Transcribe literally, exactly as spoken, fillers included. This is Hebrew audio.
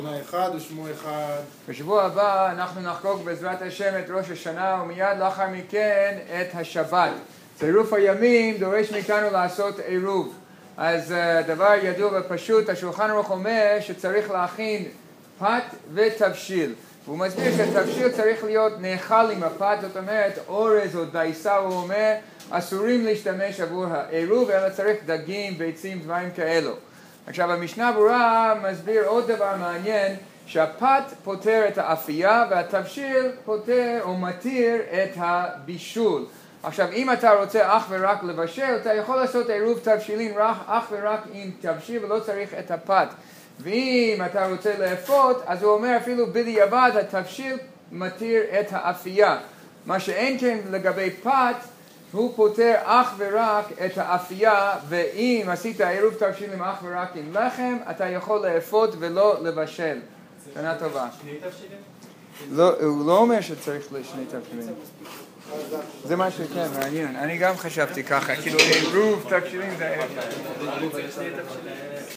אחד ושמו אחד. בשבוע הבא אנחנו נחגוג בעזרת השם את ראש השנה ומיד לאחר מכן את השבת. צירוף הימים דורש מאיתנו לעשות עירוב. אז דבר ידוע ופשוט, השולחן ערוך אומר שצריך להכין פת ותבשיל. והוא מסביר שהתבשיל צריך להיות נאכל עם הפת, זאת אומרת אורז או דייסה, הוא אומר, אסורים להשתמש עבור העירוב, אלא צריך דגים, ביצים, דברים כאלו. עכשיו המשנה ברורה מסביר עוד דבר מעניין, שהפת פותר את האפייה והתבשיל פותר או מתיר את הבישול. עכשיו אם אתה רוצה אך ורק לבשל, אתה יכול לעשות עירוב תבשילין אך ורק עם תבשיל ולא צריך את הפת. ואם אתה רוצה לאפות, אז הוא אומר אפילו בדיעבד התבשיל מתיר את האפייה. מה שאין כן לגבי פת, הוא פותר אך ורק את האפייה, ואם עשית עירוב תבשילים אך ורק עם לחם, אתה יכול לאפות ולא לבשל. שנה טובה. שני תבשילים? לא, הוא לא אומר שצריך לשני תבשילים. זה מה שכן, מעניין. אני גם חשבתי ככה, כאילו עירוב תבשילים זה...